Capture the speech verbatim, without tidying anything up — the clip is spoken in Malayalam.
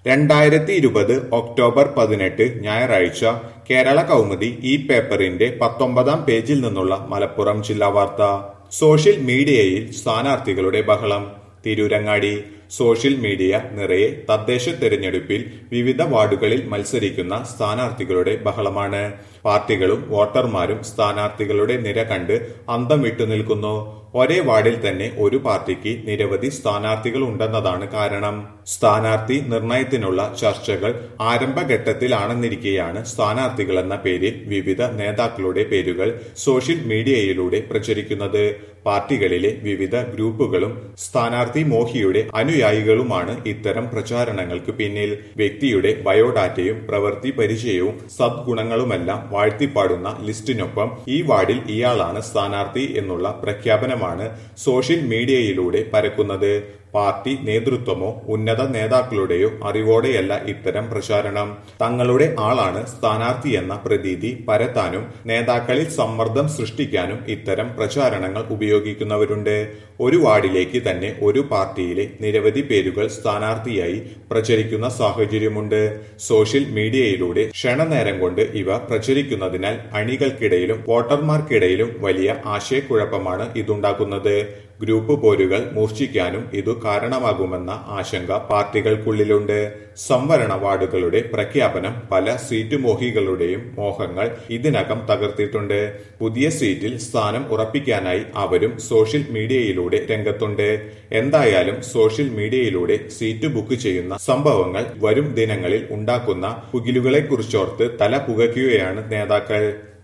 രണ്ടായിരത്തി ഇരുപത് ഒക്ടോബർ പതിനെട്ട് ഞായറാഴ്ച കേരള കൗമുദി ഈ പേപ്പറിന്റെ പത്തൊമ്പതാം പേജിൽ നിന്നുള്ള മലപ്പുറം ജില്ലാ വാർത്ത. സോഷ്യൽ മീഡിയയിൽ സ്ഥാനാർത്ഥികളുടെ ബഹളം. തിരൂരങ്ങാടി. സോഷ്യൽ മീഡിയ നിറയെ തദ്ദേശ തെരഞ്ഞെടുപ്പിൽ വിവിധ വാർഡുകളിൽ മത്സരിക്കുന്ന സ്ഥാനാർത്ഥികളുടെ ബഹളമാണ്. പാർട്ടികളും വോട്ടർമാരും സ്ഥാനാർത്ഥികളുടെ നിര കണ്ട് അന്തം വിട്ടു നിൽക്കുന്നു. ഒരേ വാർഡിൽ തന്നെ ഒരു പാർട്ടിക്ക് നിരവധി സ്ഥാനാർത്ഥികൾ ഉണ്ടെന്നതാണ് കാരണം. സ്ഥാനാർത്ഥി നിർണയത്തിനുള്ള ചർച്ചകൾ ആരംഭഘട്ടത്തിലാണെന്നിരിക്കെയാണ് സ്ഥാനാർത്ഥികളെന്ന പേരിൽ വിവിധ നേതാക്കളുടെ പേരുകൾ സോഷ്യൽ മീഡിയയിലൂടെ പ്രചരിക്കുന്നത്. പാർട്ടികളിലെ വിവിധ ഗ്രൂപ്പുകളും സ്ഥാനാർത്ഥി മോഹിയുടെ അനുയായികളുമാണ് ഇത്തരം പ്രചാരണങ്ങൾക്ക് പിന്നിൽ. വ്യക്തിയുടെ ബയോഡാറ്റയും പ്രവൃത്തി പരിചയവും സദ്ഗുണങ്ങളുമെല്ലാം വാഴ്ത്തിപ്പാടുന്ന ലിസ്റ്റിനൊപ്പം ഈ വാർഡിൽ ഇയാളാണ് സ്ഥാനാർത്ഥി എന്നുള്ള പ്രഖ്യാപനമാണ് സോഷ്യൽ മീഡിയയിലൂടെ പരക്കുന്നത്. പാർട്ടി നേതൃത്വമോ ഉന്നത നേതാക്കളുടെയോ അറിവോടെയല്ല ഇത്തരം പ്രചാരണം. തങ്ങളുടെ ആളാണ് സ്ഥാനാർത്ഥിയെന്ന പ്രതീതി പരത്താനും നേതാക്കളിൽ സമ്മർദ്ദം സൃഷ്ടിക്കാനും ഇത്തരം പ്രചാരണങ്ങൾ ഉപയോഗിക്കുന്നവരുണ്ട്. ഒരു വാർഡിലേക്ക് തന്നെ ഒരു പാർട്ടിയിലെ നിരവധി പേരുകൾ സ്ഥാനാർത്ഥിയായി പ്രചരിക്കുന്ന സാഹചര്യമുണ്ട്. സോഷ്യൽ മീഡിയയിലൂടെ ക്ഷണനേരം കൊണ്ട് ഇവ പ്രചരിക്കുന്നതിനാൽ അണികൾക്കിടയിലും വോട്ടർമാർക്കിടയിലും വലിയ ആശയക്കുഴപ്പമാണ് ഇതുണ്ടാക്കുന്നത്. ഗ്രൂപ്പ് പോരുകൾ മൂർച്ഛിക്കാനും ഇതു കാരണമാകുമെന്ന ആശങ്ക പാർട്ടികൾക്കുള്ളിലുണ്ട്. സംവരണ വാർഡുകളുടെ പ്രഖ്യാപനം പല സീറ്റ് മോഹികളുടെയും മോഹങ്ങൾ ഇതിനകം തകർത്തിട്ടുണ്ട്. പുതിയ സീറ്റിൽ സ്ഥാനം ഉറപ്പിക്കാനായി അവരും സോഷ്യൽ മീഡിയയിലൂടെ രംഗത്തുണ്ട്. എന്തായാലും സോഷ്യൽ മീഡിയയിലൂടെ സീറ്റ് ബുക്ക് ചെയ്യുന്ന സംഭവങ്ങൾ വരും ദിനങ്ങളിൽ ഉണ്ടാക്കുന്ന പുകിലുകളെക്കുറിച്ചോർത്ത് തല പുകയ്ക്കുകയാണ് നേതാക്കൾ.